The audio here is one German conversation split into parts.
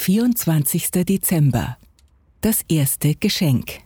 24. Dezember. Das erste Geschenk.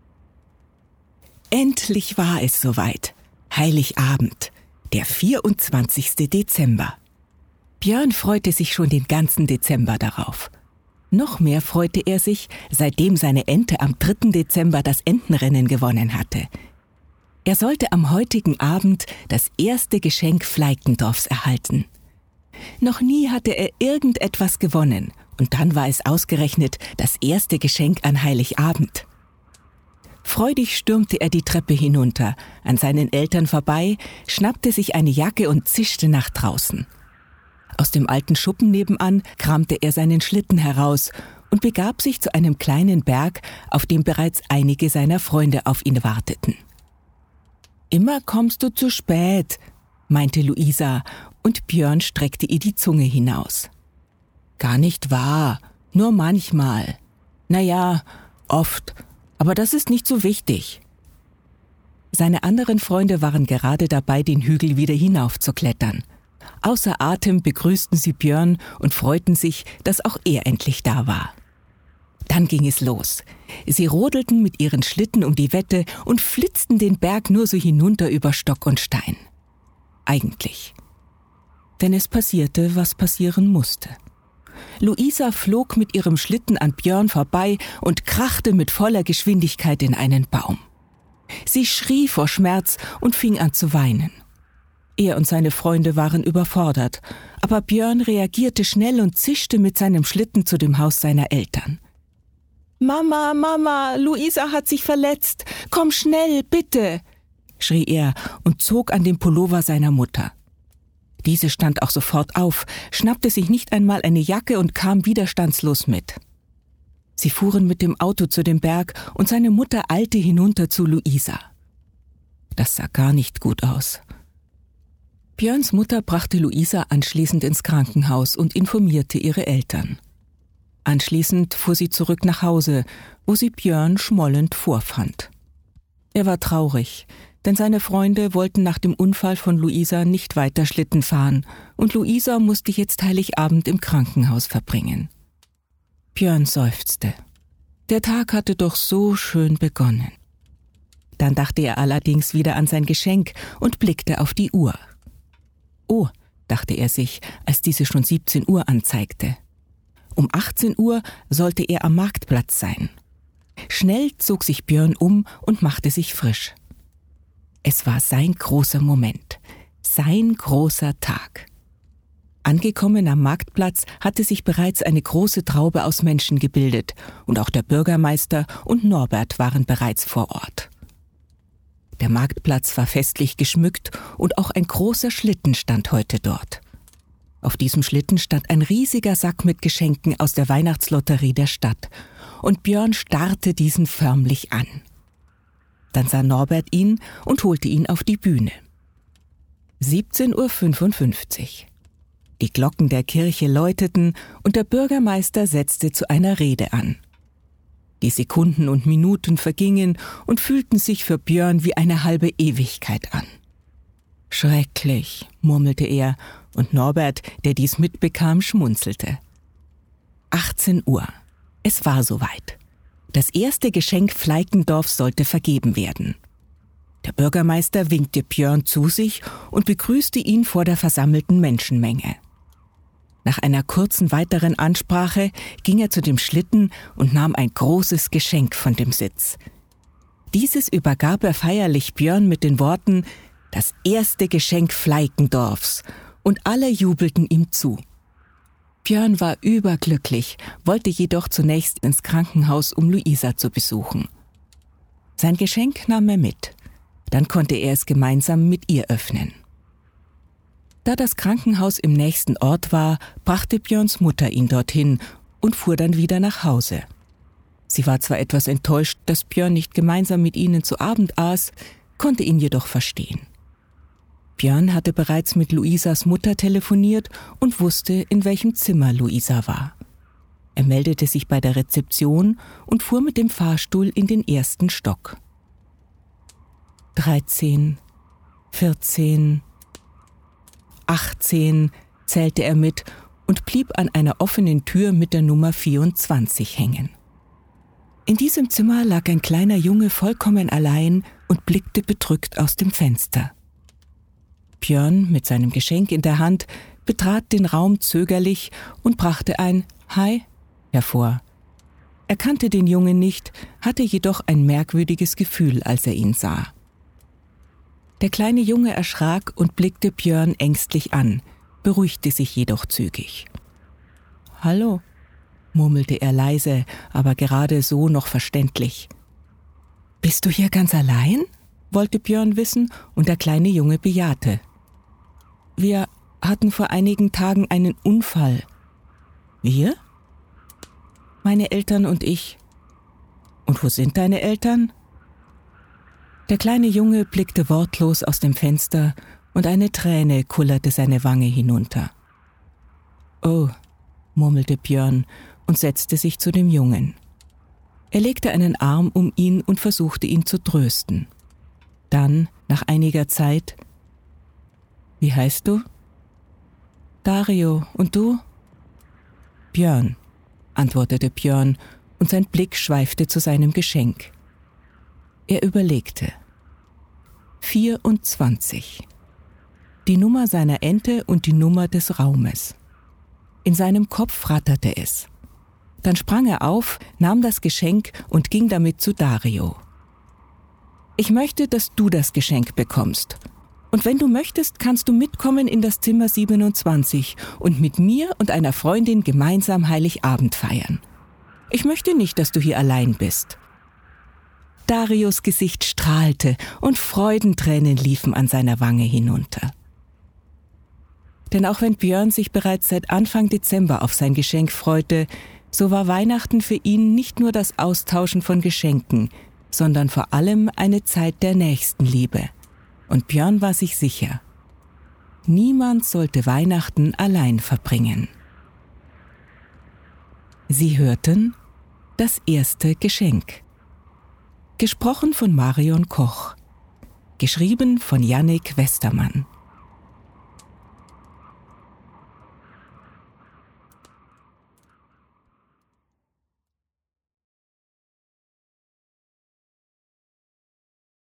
Endlich war es soweit. Heiligabend, der 24. Dezember. Björn freute sich schon den ganzen Dezember darauf. Noch mehr freute er sich, seitdem seine Ente am 3. Dezember das Entenrennen gewonnen hatte. Er sollte am heutigen Abend das erste Geschenk Fleikendorfs erhalten. Noch nie hatte er irgendetwas gewonnen, und dann war es ausgerechnet das erste Geschenk an Heiligabend. Freudig stürmte er die Treppe hinunter, an seinen Eltern vorbei, schnappte sich eine Jacke und zischte nach draußen. Aus dem alten Schuppen nebenan kramte er seinen Schlitten heraus und begab sich zu einem kleinen Berg, auf dem bereits einige seiner Freunde auf ihn warteten. »Immer kommst du zu spät«, meinte Luisa, und Björn streckte ihr die Zunge hinaus. »Gar nicht wahr, nur manchmal. Naja, oft, aber das ist nicht so wichtig.« Seine anderen Freunde waren gerade dabei, den Hügel wieder hinaufzuklettern. Außer Atem begrüßten sie Björn und freuten sich, dass auch er endlich da war. Dann ging es los. Sie rodelten mit ihren Schlitten um die Wette und flitzten den Berg nur so hinunter über Stock und Stein. Eigentlich. Denn es passierte, was passieren musste. Luisa flog mit ihrem Schlitten an Björn vorbei und krachte mit voller Geschwindigkeit in einen Baum. Sie schrie vor Schmerz und fing an zu weinen. Er und seine Freunde waren überfordert, aber Björn reagierte schnell und zischte mit seinem Schlitten zu dem Haus seiner Eltern. »Mama, Mama, Luisa hat sich verletzt. Komm schnell, bitte«, schrie er und zog an dem Pullover seiner Mutter. Diese stand auch sofort auf, schnappte sich nicht einmal eine Jacke und kam widerstandslos mit. Sie fuhren mit dem Auto zu dem Berg und seine Mutter eilte hinunter zu Luisa. Das sah gar nicht gut aus. Björns Mutter brachte Luisa anschließend ins Krankenhaus und informierte ihre Eltern. Anschließend fuhr sie zurück nach Hause, wo sie Björn schmollend vorfand. Er war traurig, denn seine Freunde wollten nach dem Unfall von Luisa nicht weiter Schlitten fahren und Luisa musste jetzt Heiligabend im Krankenhaus verbringen. Björn seufzte. Der Tag hatte doch so schön begonnen. Dann dachte er allerdings wieder an sein Geschenk und blickte auf die Uhr. Oh, dachte er sich, als diese schon 17 Uhr anzeigte. Um 18 Uhr sollte er am Marktplatz sein. Schnell zog sich Björn um und machte sich frisch. Es war sein großer Moment, sein großer Tag. Angekommen am Marktplatz hatte sich bereits eine große Traube aus Menschen gebildet und auch der Bürgermeister und Norbert waren bereits vor Ort. Der Marktplatz war festlich geschmückt und auch ein großer Schlitten stand heute dort. Auf diesem Schlitten stand ein riesiger Sack mit Geschenken aus der Weihnachtslotterie der Stadt und Björn starrte diesen förmlich an. Dann sah Norbert ihn und holte ihn auf die Bühne. 17:55 Uhr. Die Glocken der Kirche läuteten und der Bürgermeister setzte zu einer Rede an. Die Sekunden und Minuten vergingen und fühlten sich für Björn wie eine halbe Ewigkeit an. »Schrecklich«, murmelte er, und Norbert, der dies mitbekam, schmunzelte. 18 Uhr. Es war soweit. Das erste Geschenk Fleikendorfs sollte vergeben werden. Der Bürgermeister winkte Björn zu sich und begrüßte ihn vor der versammelten Menschenmenge. Nach einer kurzen weiteren Ansprache ging er zu dem Schlitten und nahm ein großes Geschenk von dem Sitz. Dieses übergab er feierlich Björn mit den Worten: »Das erste Geschenk Fleikendorfs«, und alle jubelten ihm zu. Björn war überglücklich, wollte jedoch zunächst ins Krankenhaus, um Luisa zu besuchen. Sein Geschenk nahm er mit, dann konnte er es gemeinsam mit ihr öffnen. Da das Krankenhaus im nächsten Ort war, brachte Björns Mutter ihn dorthin und fuhr dann wieder nach Hause. Sie war zwar etwas enttäuscht, dass Björn nicht gemeinsam mit ihnen zu Abend aß, konnte ihn jedoch verstehen. Björn hatte bereits mit Luisas Mutter telefoniert und wusste, in welchem Zimmer Luisa war. Er meldete sich bei der Rezeption und fuhr mit dem Fahrstuhl in den ersten Stock. 13, 14, 18 zählte er mit und blieb an einer offenen Tür mit der Nummer 24 hängen. In diesem Zimmer lag ein kleiner Junge vollkommen allein und blickte bedrückt aus dem Fenster. Björn mit seinem Geschenk in der Hand betrat den Raum zögerlich und brachte ein »Hi« hervor. Er kannte den Jungen nicht, hatte jedoch ein merkwürdiges Gefühl, als er ihn sah. Der kleine Junge erschrak und blickte Björn ängstlich an, beruhigte sich jedoch zügig. »Hallo«, murmelte er leise, aber gerade so noch verständlich. »Bist du hier ganz allein?« wollte Björn wissen, und der kleine Junge bejahte. »Wir hatten vor einigen Tagen einen Unfall.« »Wir?« »Meine Eltern und ich.« »Und wo sind deine Eltern?« Der kleine Junge blickte wortlos aus dem Fenster und eine Träne kullerte seine Wange hinunter. »Oh«, murmelte Björn und setzte sich zu dem Jungen. Er legte einen Arm um ihn und versuchte ihn zu trösten. Dann, nach einiger Zeit: »Wie heißt du?« »Dario, und du?« »Björn«, antwortete Björn, und sein Blick schweifte zu seinem Geschenk. Er überlegte. 24. Die Nummer seiner Ente und die Nummer des Raumes. In seinem Kopf ratterte es. Dann sprang er auf, nahm das Geschenk und ging damit zu Dario. »Ich möchte, dass du das Geschenk bekommst. Und wenn du möchtest, kannst du mitkommen in das Zimmer 27 und mit mir und einer Freundin gemeinsam Heiligabend feiern. Ich möchte nicht, dass du hier allein bist.« Darios Gesicht strahlte und Freudentränen liefen an seiner Wange hinunter. Denn auch wenn Björn sich bereits seit Anfang Dezember auf sein Geschenk freute, so war Weihnachten für ihn nicht nur das Austauschen von Geschenken, sondern vor allem eine Zeit der Nächstenliebe. Und Björn war sich sicher: niemand sollte Weihnachten allein verbringen. Sie hörten Das erste Geschenk. Gesprochen von Marion Koch. Geschrieben von Jannik Westermann.